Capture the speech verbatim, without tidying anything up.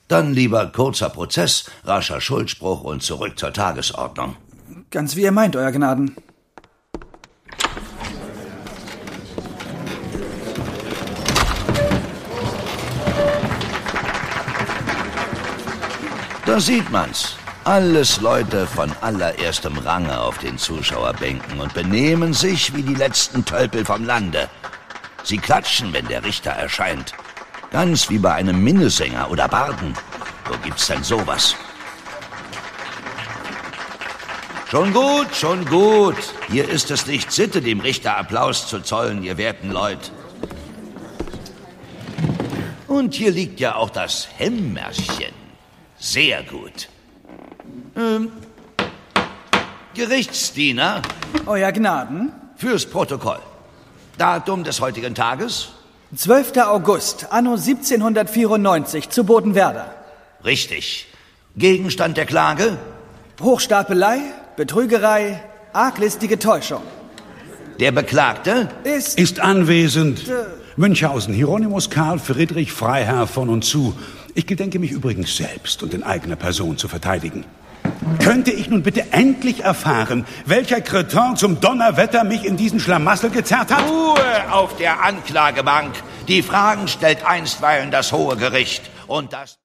Dann lieber kurzer Prozess, rascher Schuldspruch und zurück zur Tagesordnung. Ganz wie ihr meint, Euer Gnaden. Da sieht man's. Alles Leute von allererstem Range auf den Zuschauerbänken und benehmen sich wie die letzten Tölpel vom Lande. Sie klatschen, wenn der Richter erscheint. Ganz wie bei einem Minnesänger oder Barden. Wo gibt's denn sowas? Schon gut, schon gut. Hier ist es nicht Sitte, dem Richter Applaus zu zollen, ihr werten Leut. Und hier liegt ja auch das Hämmerchen. Sehr gut. Ähm, Gerichtsdiener. Euer Gnaden. Fürs Protokoll. Datum des heutigen Tages? zwölfter August, anno siebzehnhundertvierundneunzig, zu Bodenwerder. Richtig. Gegenstand der Klage? Hochstapelei, Betrügerei, arglistige Täuschung. Der Beklagte? Ist... Ist anwesend. Äh, Münchhausen, Hieronymus Karl Friedrich Freiherr von und zu. Ich gedenke mich übrigens selbst und in eigener Person zu verteidigen. Könnte ich nun bitte endlich erfahren, welcher Kretin zum Donnerwetter mich in diesen Schlamassel gezerrt hat? Ruhe auf der Anklagebank. Die Fragen stellt einstweilen das Hohe Gericht. Und das...